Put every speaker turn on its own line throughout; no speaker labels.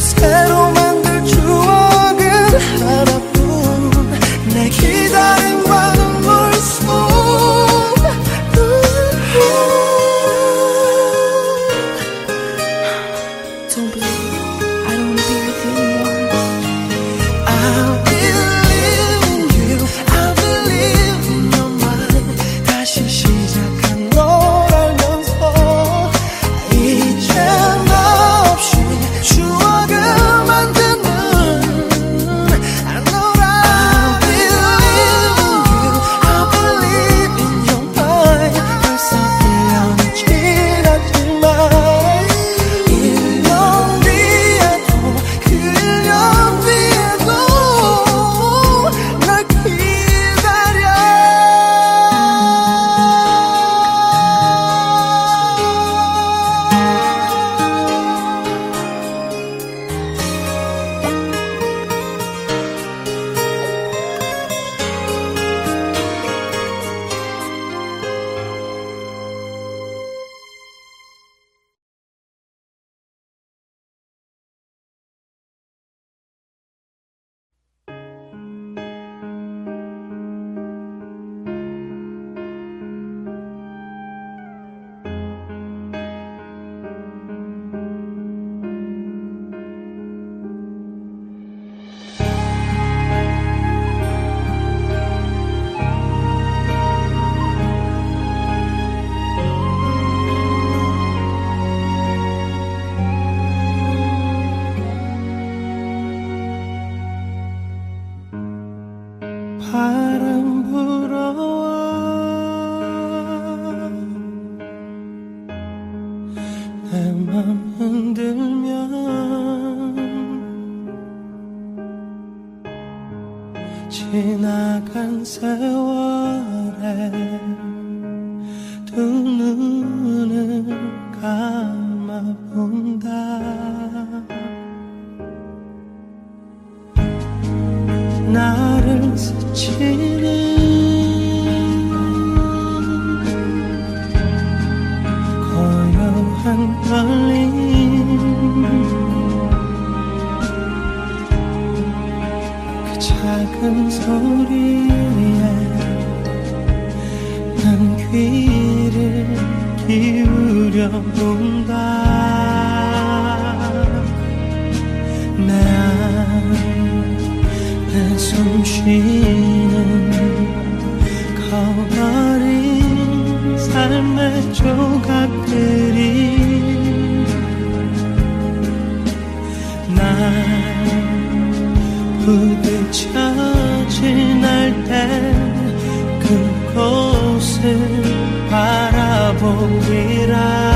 새로 만들 추억은 하나뿐 내 기다림과 눈물 속 Don't believe I don't wanna be with you anymore. I believe in you, I believe in your mind. 다시 시작한 걸 알면서 이젠 없이 추억을 만드는 I know I believe in you, I believe in your mind. 벌써 1년이 지났지만 1년 뒤에도 그 1년 뒤에도 날 기다려. 바람 불어와 내 맘 흔들면 지나간 세월에 두 눈을 감아본다. 나를 스치는 고요한 떨림 그 작은 소리에 난 귀를 기울여 본다. 내 숨쉬는 커버린 삶의 조각들이 날 부딪혀 지날 때 그곳을 바라보리라.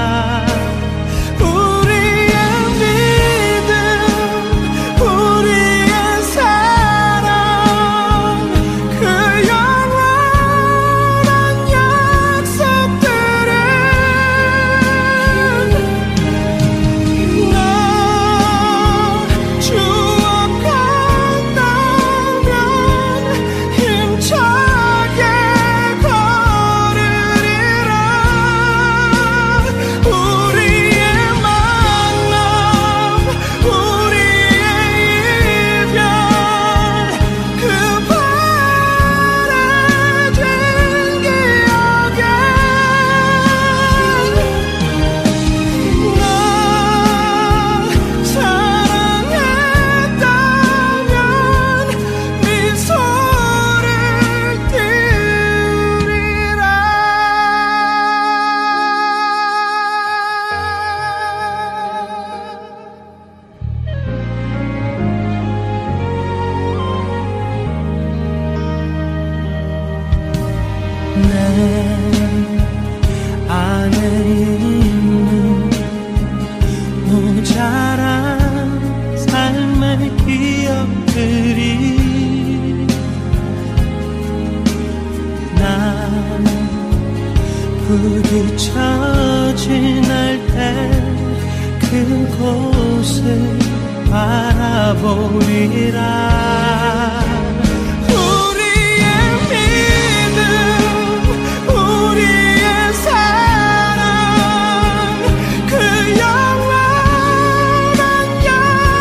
부딪혀 지날 때 그곳을 바라보리라. 사랑 그 영원한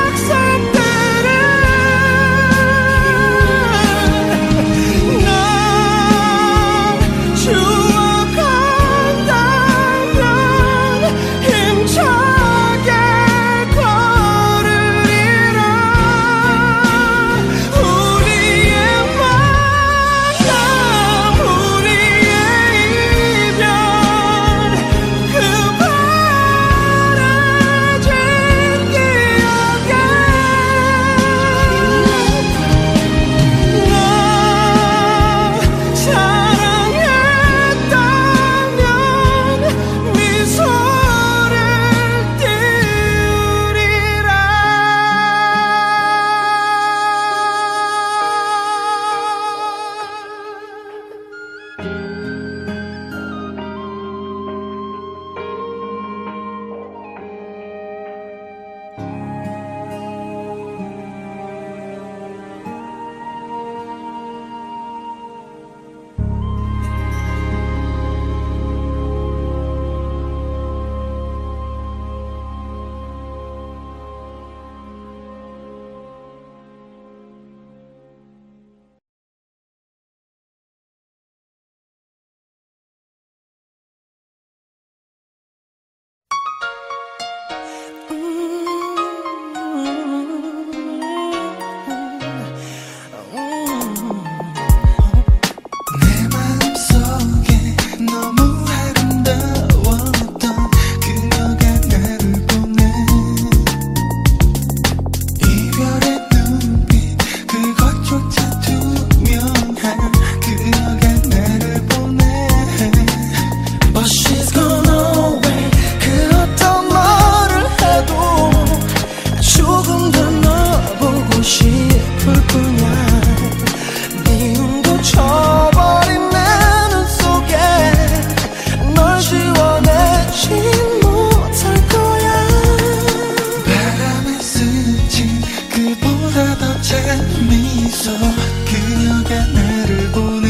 뿐이야. 미움도 쳐버린 내 눈 속에 널 지워내지 못할 거야.
바람에 스친 그보다 더 재미있어 그녀가 나를 보네.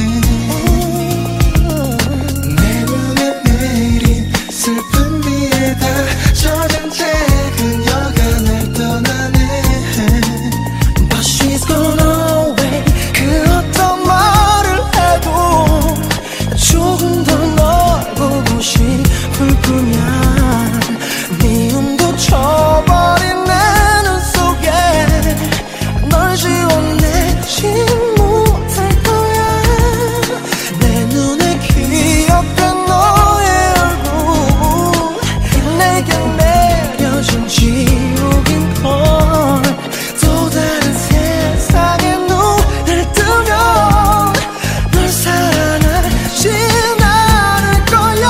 내 맘에 내린 슬픈 비에 다 젖은 채 그녀가 날 떠나네.
But she's gone away. 그 어떤 말을 해도 조금 더 널 보고 싶을 뿐이야. 미움도 쳐버린 내 눈 속에 널 지워내지 못할 거야. 내 눈에 기억된 너의 얼굴 내게 내려준 지옥인 걸. 또 다른 세상에 눈을 뜨면 널 사랑하진 않을 거야.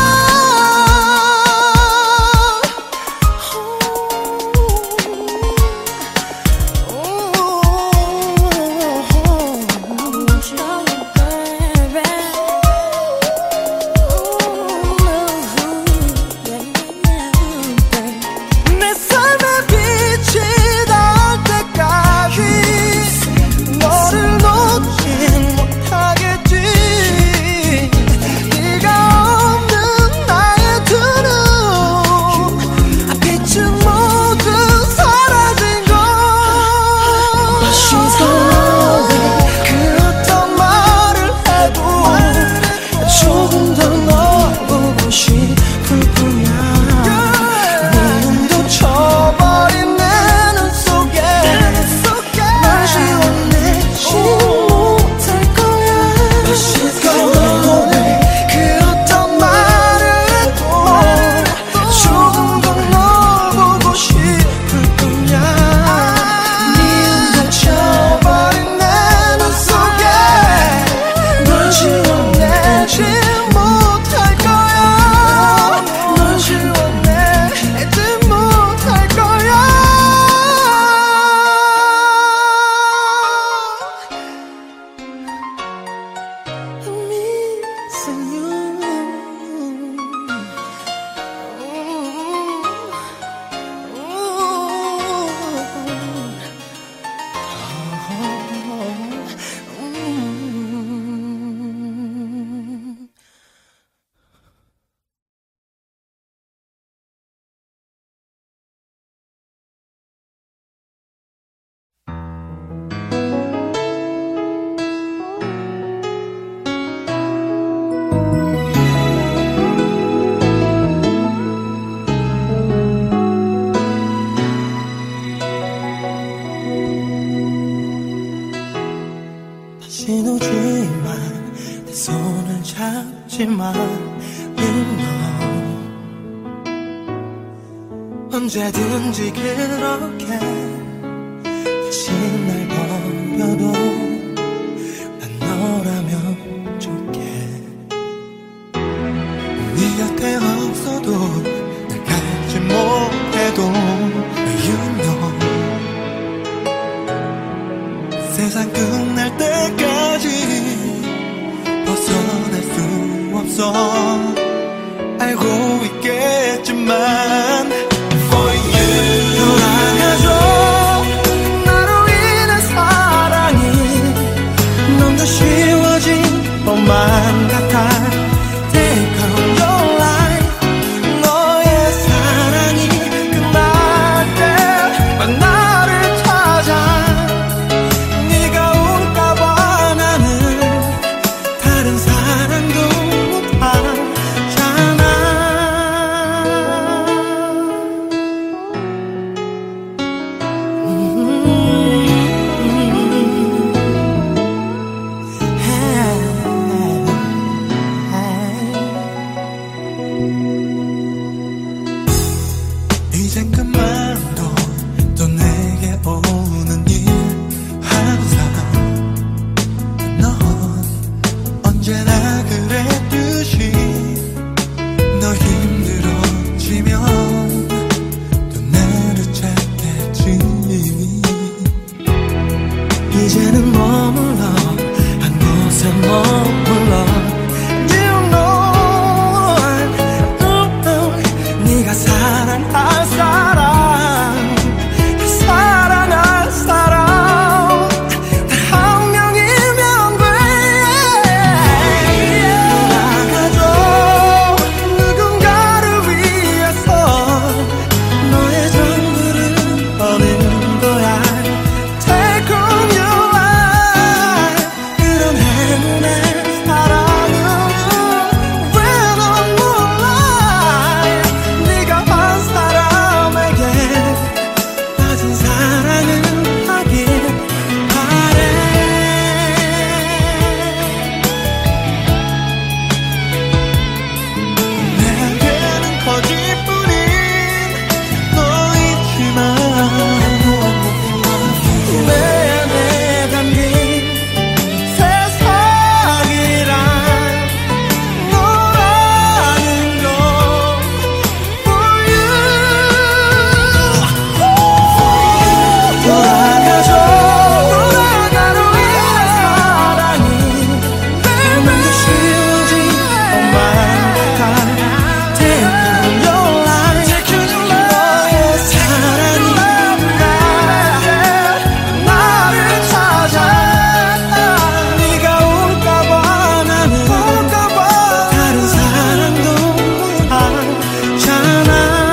내 삶의 빛이 닿을 때까지 너를 놓지 못하겠지. 네가 없는 나의 두 눈, 빛은 모두 사라진 걸. But she's gone away. 그 어떤 말을 해도 조금 더 널 보고 싶을 뿐이야. 미움도 쳐버린 내 눈 속에 널 지워내지 못할 거야. But she's gone away. 그 어떤 말을 해도 조금 더 널 보고 싶을 뿐이야. 미움도 쳐버린 내 눈 속에 널 지워내지 못할 거야. 널 지워내지 못할 거야. I'm missing you. 다신 오지마. 내 손을 잡지마. 언제든지 그렇게 다시 날 버려도 난 너라면 좋게.
네 곁에 없어도 날 갖지 못해도 You know 세상 끝날 때까지 벗어날 수 없어. 알고 있겠지만 For you
돌아가줘. 나로 인한 사랑이 넌 더 쉬워진 것만 같아. Take on your life. 너의 사랑이 끝날 때 나를 찾아. 네가 올까봐 나는 다른 사랑도 못하잖아. 이제는 머물러 한 곳에 머물러 You know 네가 사랑할 사람 사랑할 사람 단 한 명이면 돼 나가줘 누군가를 위해서 너의 전부를 버는 거야 Take on your life 그런 행운의 사랑은 When I'm alive 네가 한 사람에게 빠진 사랑은 하길 바래
내게는 거짓뿐인 너 있지만
내 안에 담긴 세상이란 너라는 거 For you 돌아가줘 돌아가로 위한 사랑이 너무 쉬워진 것만 같아 Take on your life 너의 사랑이 나를 찾아 네가 올까봐 나는 다른 사랑도 하잖아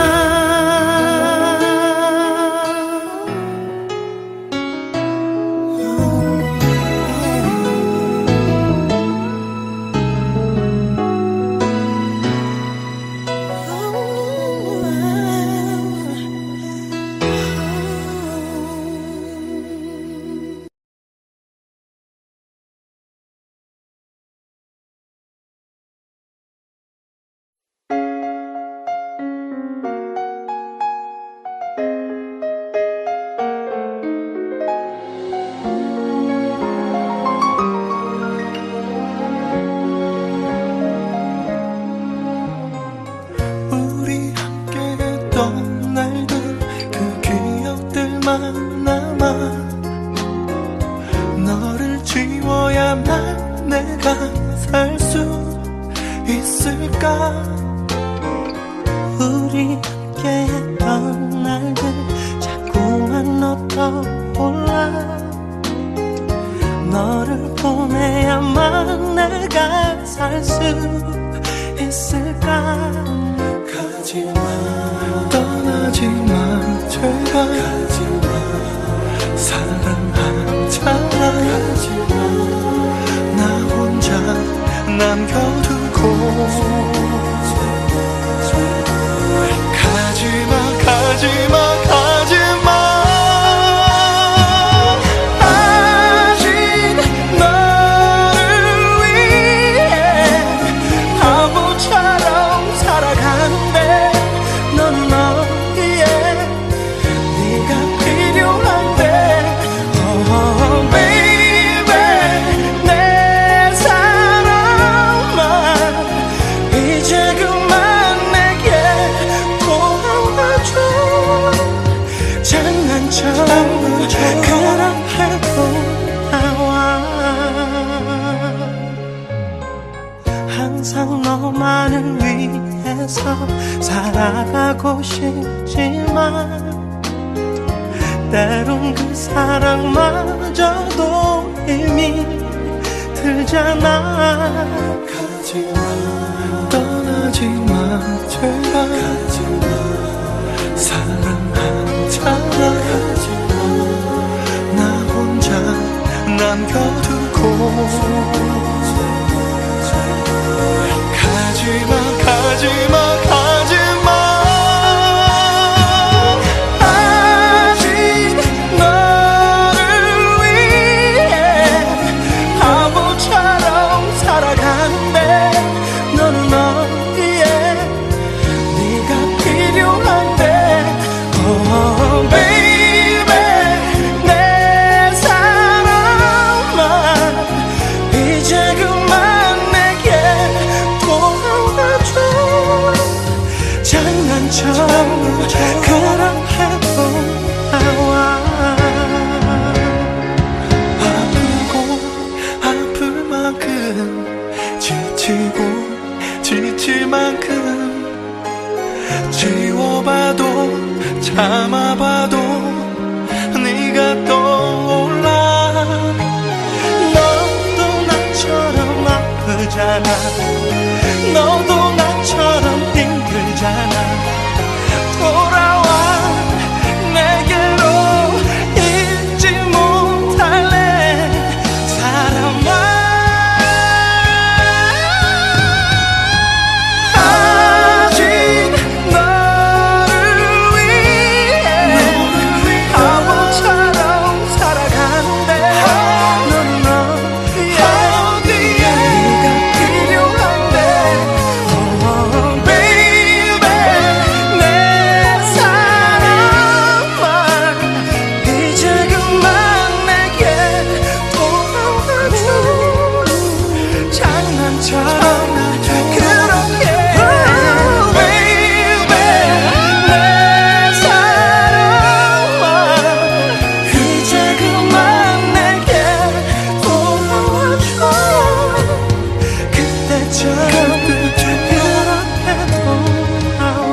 우리 함께했던 날들 그 기억들만 남아 너를 지워야만 내가 살 수 있을까
우리 함께했던 날들 자꾸만 너 떠올라 너를 보내야만 내가 살 수 있을까
가지마 떠나지마 제발 사랑하잖아 나 혼자 남겨두고 가지마 가지마 가지마
아직 너를 위해 바보처럼 살아가는데 넌 너희의 네가 필요한데 Oh baby 내 사랑아 이제 그만 내게 돌아와줘 장난처럼 그렇게 돌아와 항상 너만을 위해서 살아가고 싶지만 때론 그 사랑마저도 힘이 들잖아
가지마 떠나지마 제발 사랑하잖아 나 혼자 남겨두고 가지마 가지마 가지마
아직 너를 위해 바보처럼 살아가는데 너는 어디에 네가 필요한데 Oh baby 내 사랑아
감아봐도 네가 떠올라.
너도 나처럼 아프잖아. 너도 나처럼 힘들잖아. 돌아와 내게로. 잊지 못할래 사람아. 아직 너를 위해 바보처럼 살아가는데 너는 어디에 네가 필요한데. Oh baby 내 사랑아 이제 그만 내게 돌아와줘. 장난처럼 그렇게 baby 내 사랑아 이제 그만 내게 돌아와줘. 그때처럼 그렇게 돌아와.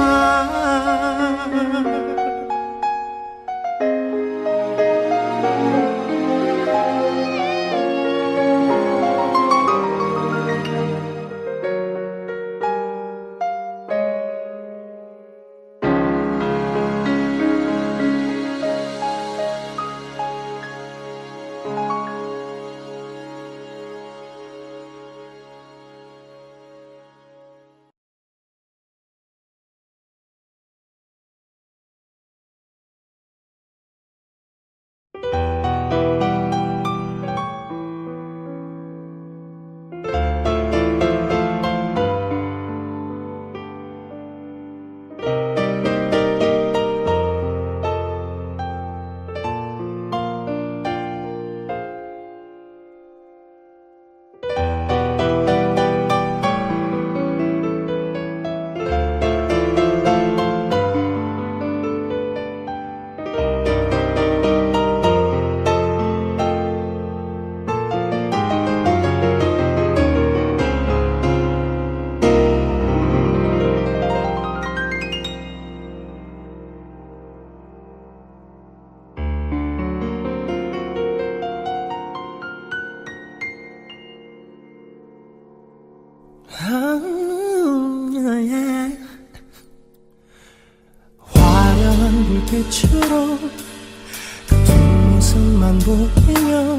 화려한 불빛으로 그 뒷모습만 보이며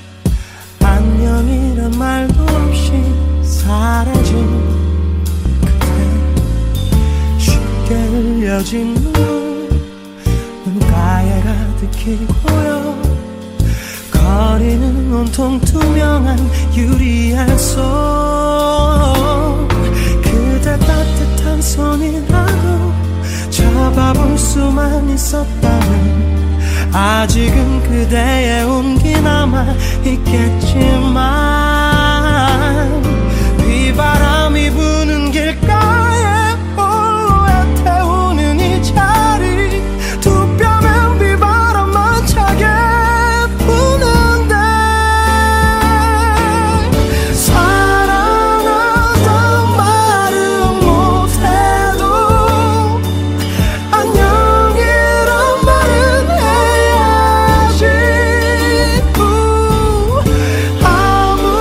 안녕이란 말도 없이 사라진 그대. 쉽게 흘려진 눈물 눈가에 가득히 고여 거리는 온통 투명한 유리알 속. 그대 따뜻한 손이라도 잡아볼 수만 있었다면 아직은 그대의 온기 남아 있겠지만 비바람이 부는 길가에 홀로 태우는 이 자리 두 뼘의 비바람만 차게 부는데 사랑하던 말은 못해도 안녕이란 말은 해야지. 아무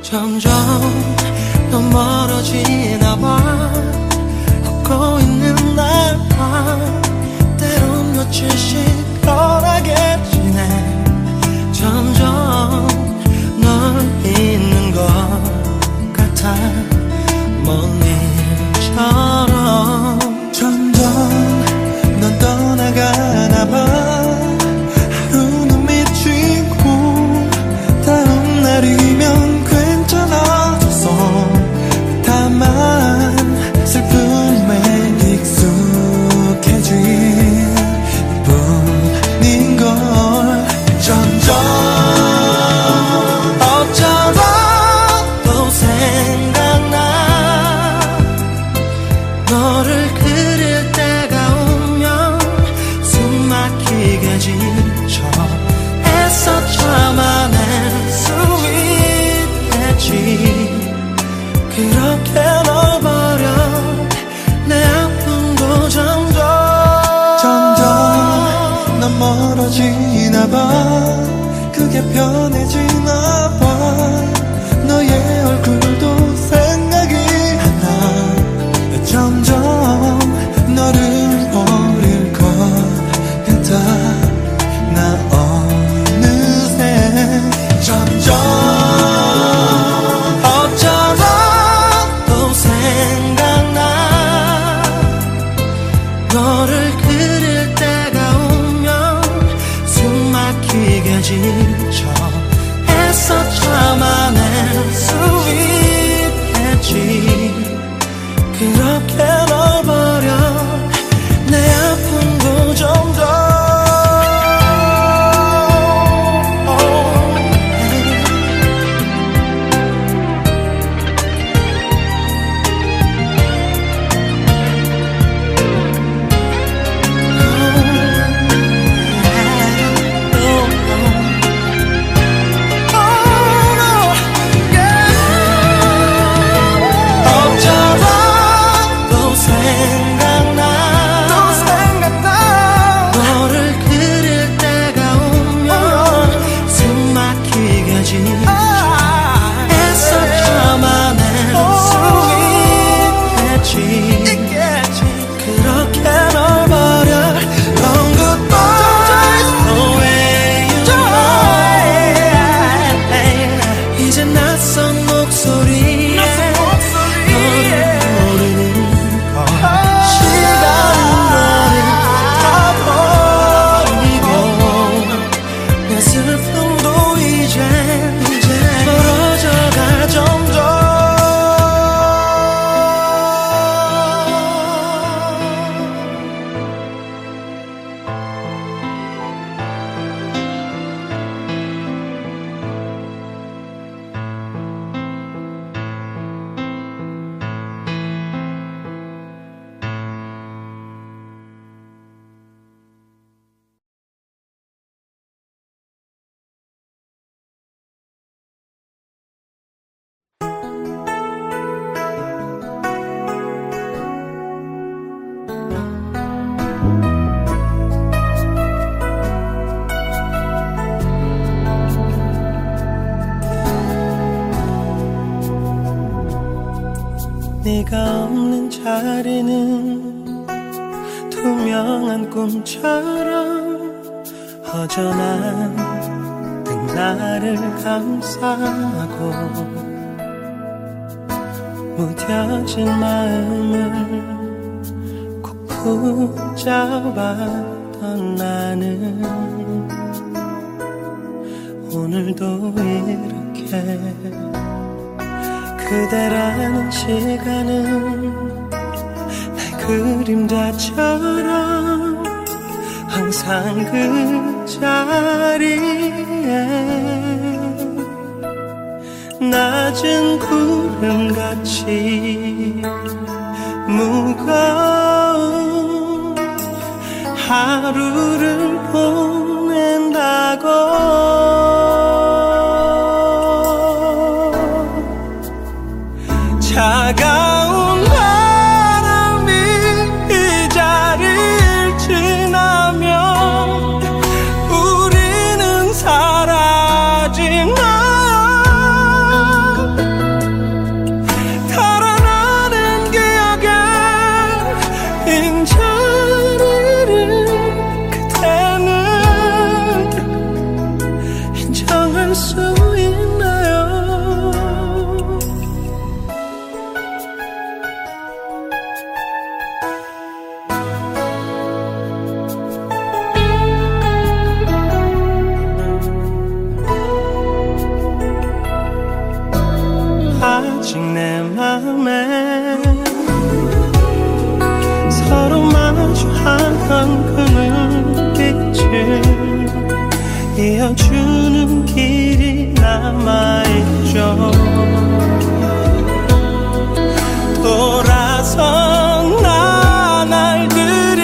점점 더 멀어지나 봐. 걷고 있는 날 봐. 때론 며칠씩 편하게 지내. 점점 널 잊는 것 같아. 먼 일처럼.
점점 넌 떠나가나 봐. 하루는 미치고 다음 날이면 괜찮아졌어. 다만 슬픔에 익숙해진 뿐인걸. 점점
어쩌다 또 생각나. 너를 그릴 때가 오면 숨 막히게 지쳐. 애써 참아낼 수 있겠지. 그렇게 널 버려 내 아픔도 점점
난 멀어지나 봐. 그게 편해지나 봐. 너의 얼굴도 생각이 안 나. 점점 너를 버릴 것 같아. 나 어느새 점점
어쩌다 또 생각나. 너를 그릴 때가 오면 숨 막히게 지쳐. 애써 참아낼 수 있겠지. 그렇게 널 버려 내 아픔도 점점 네가 없는 자리는 투명한 꿈처럼 허전한 나를 감싸고 무뎌진 마음을 꼭 붙잡았던 나는 오늘도 이렇게 그대라는 시간은 내 그림자처럼 항상 그 자리에 낮은 구름같이 무거운 하루를 보낸다고 차가운 바람이 이 자리를 지나면 우리는 사라지나 이어주는 길이 남아있죠. 돌아선 나날들이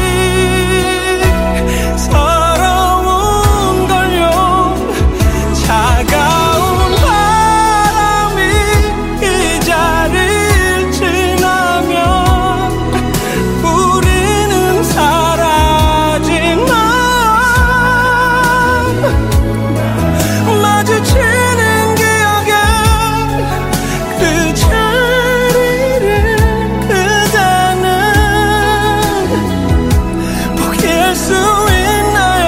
서러운 걸요. 차가운 바람이 이 자리를 지나면 우리는 사라지나 마주치는 기억에 그 자리를 그대는 포기할 수 있나요?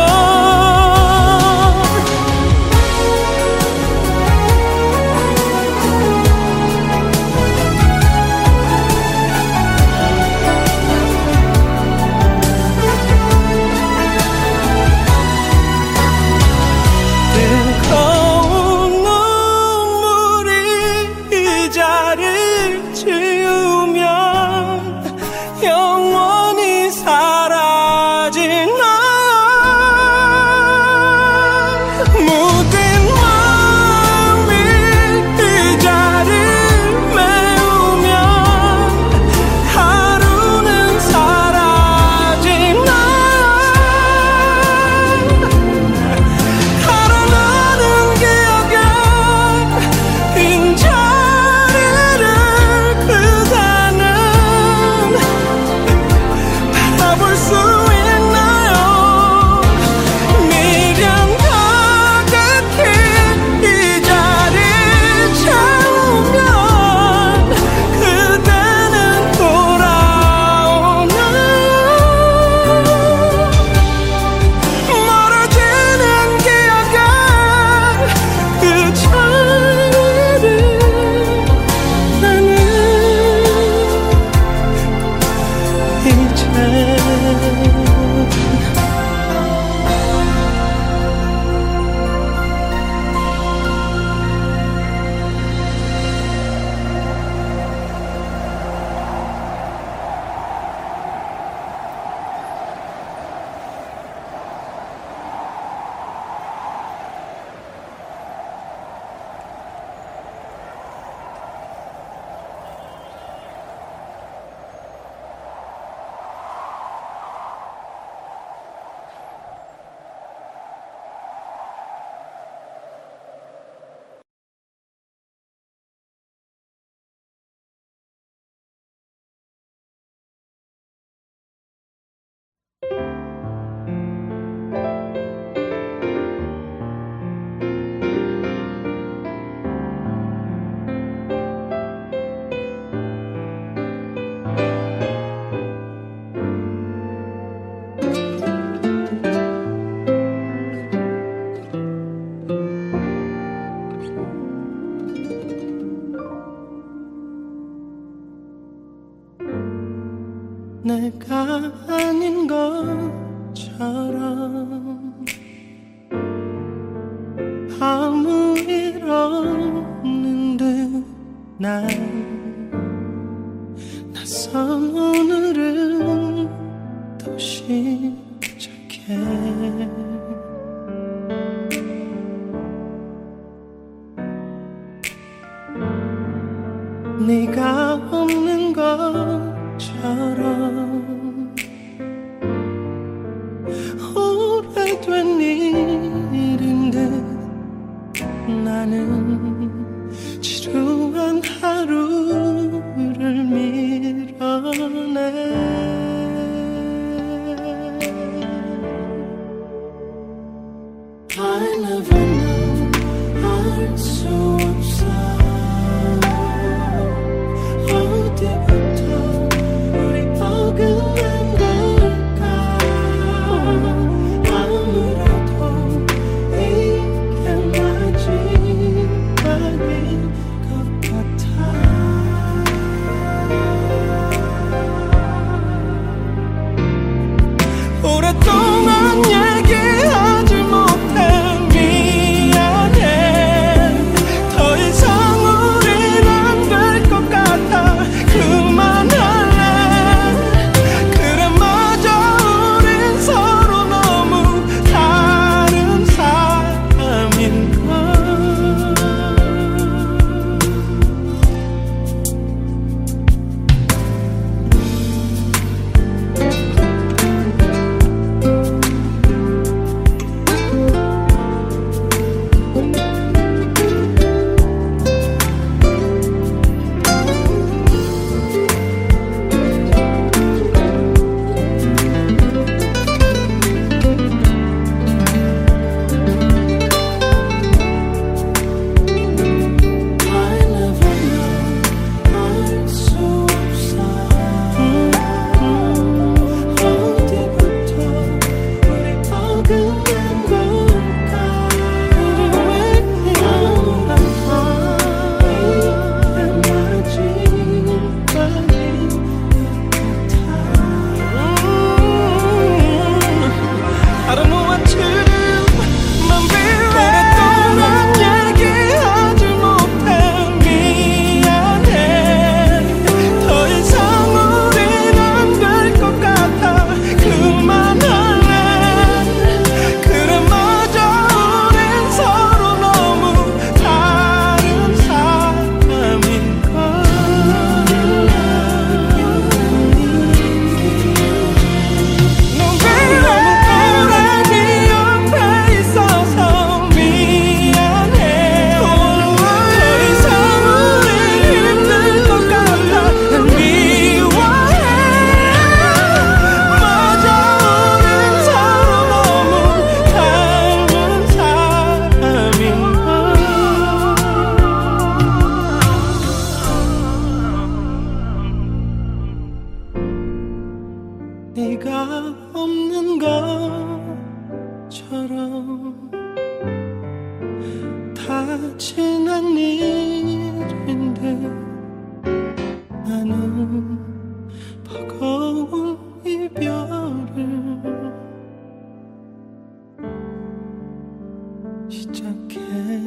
뜨거운 눈물이 이 자리를 지우면 영원히 사라지나 모든 마음이 이 자리를 메우면 하루는 사라지나 달아나는 기억에 빈 자리를 그대는 바라볼 수 있나요? 미련 가득히 이 자리 채우면 그대는 돌아오나요? 멀어지는 기억에 그 자리를 나는 이제 내가 아닌 것처럼 아무 일 없는 듯 난 낯선 오늘은 또 시작해 네가 없는 것처럼 오래된 일인 듯 나는 지루한 하루를 밀어내 I never know 알 수 없어 어디부터 우리 어긋난 걸까 아무래도 이게 마지막인 것 같아 오랫동안 얘기하지 못해 미안해 더 이상 우린 안 될 것 같아 그
지난 일인데 나는 버거운 이별을 시작해.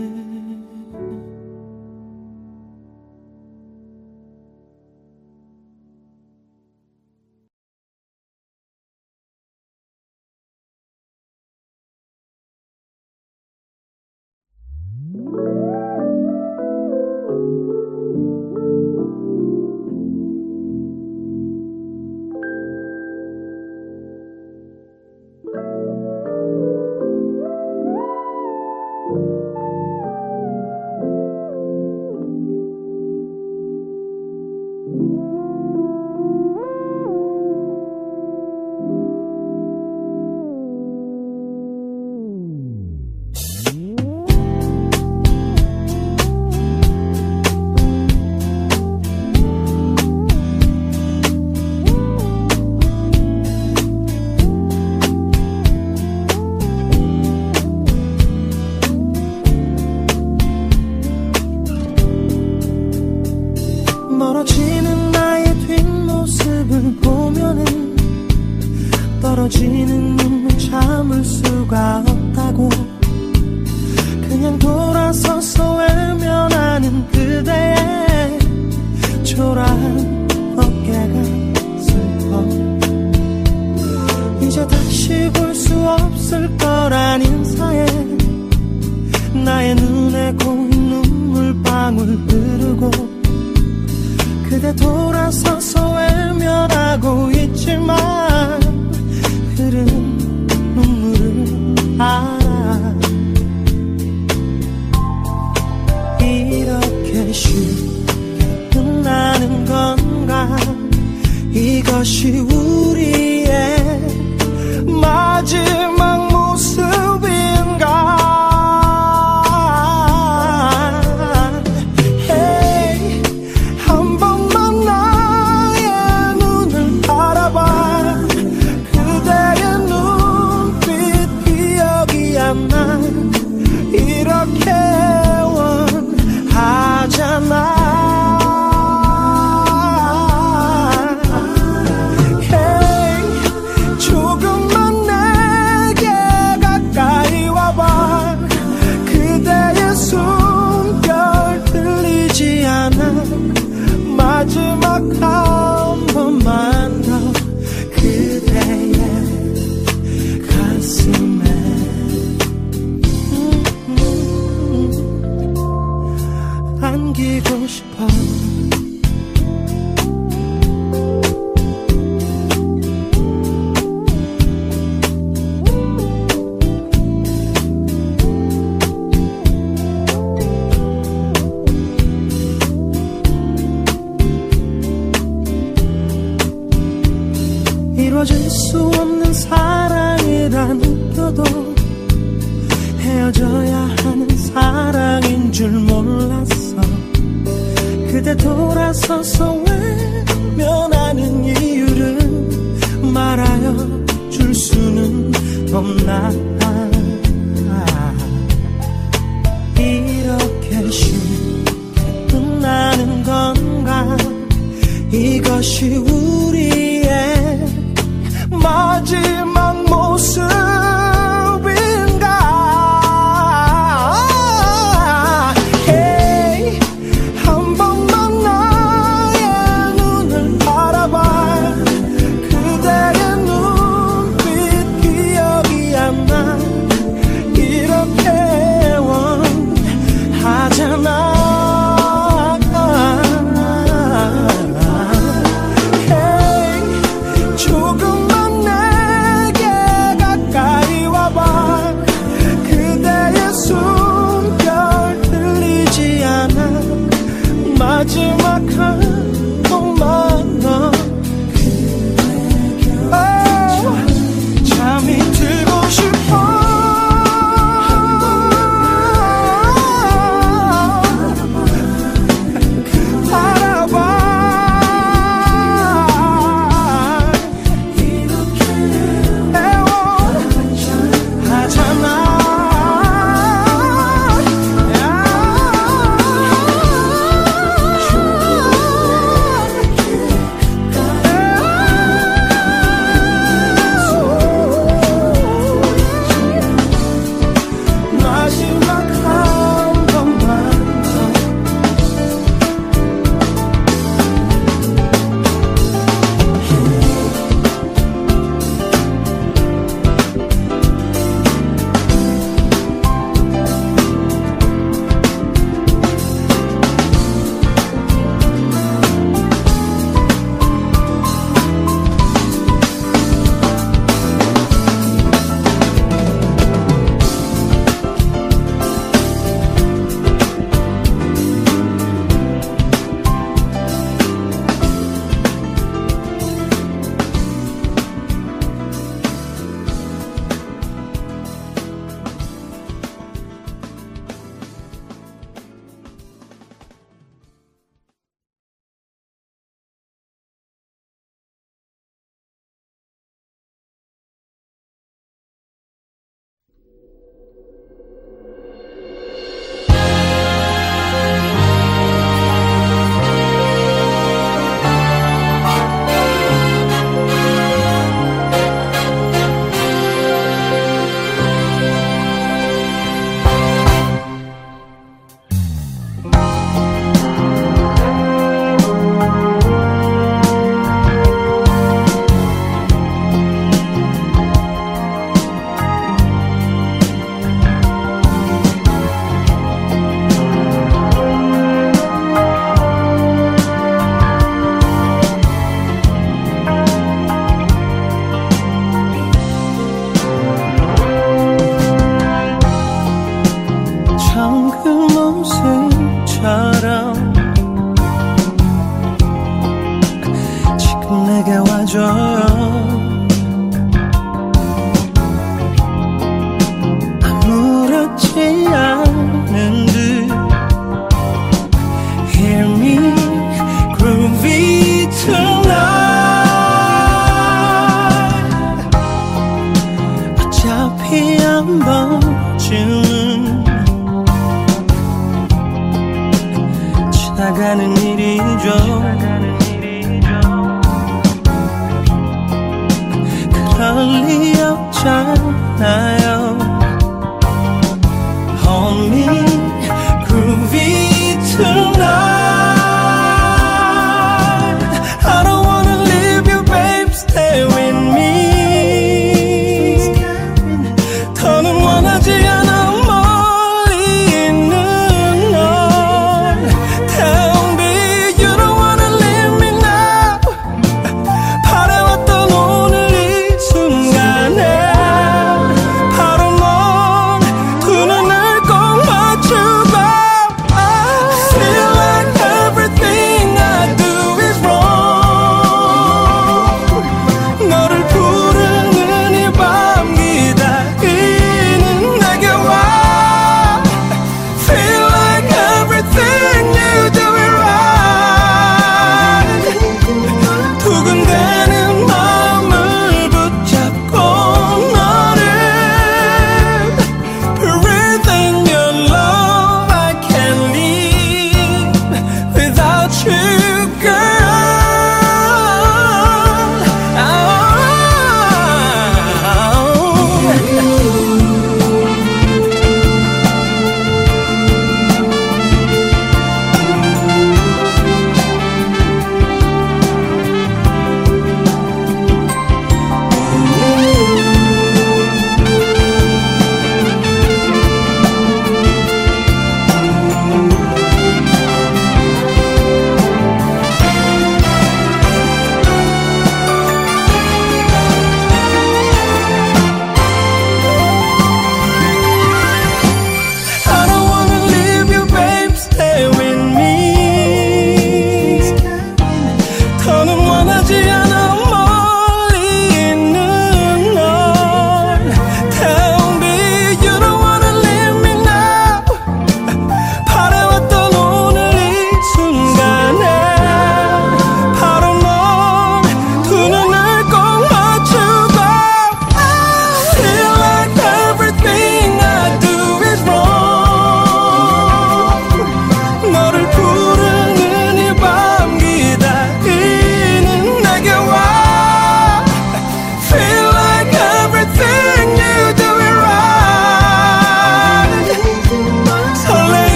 멀어지는 나의 뒷모습을 보면은 떨어지는 눈물 참을 수가 없다고 그냥 돌아서서 외면하는 그대의 초라한 어깨가 슬퍼. 이제 다시 볼 수 없을 거란 인사에 나의 눈에 고운 눈물방울 흐르고 그대 돌아서서 외면하고 있지만 흐른 눈물을 알아. 이렇게 쉽게 끝나는 건가? 이것이 우리의 마지막 모습인가? 이렇게 원하잖아. Hey, 조금만 내게 가까이 와봐. 그대의 숨결 들리지 않아. 마지막 한 번만 더 그대의 가슴에 안기고 싶어. 이루어질 수 없는 사랑이라 느껴도 헤어져야 하는 사랑인 줄 몰랐어. 그대 돌아서서 외면하는 이유를 말하여 줄 수는 없나. 이렇게 쉽게 끝나는 건가? 이것이 우리의 마지막 모습인가? Hey, 한 번만 나의 눈을 바라봐. 그대의 눈빛 기억이 안 나. 이렇게 원하잖아. Hey, 느껴져요. 아무렇지 않은 듯 Hear me groovy tonight. 어차피 한 번쯤은 지나가는 일이죠. 그럴 리 없잖아.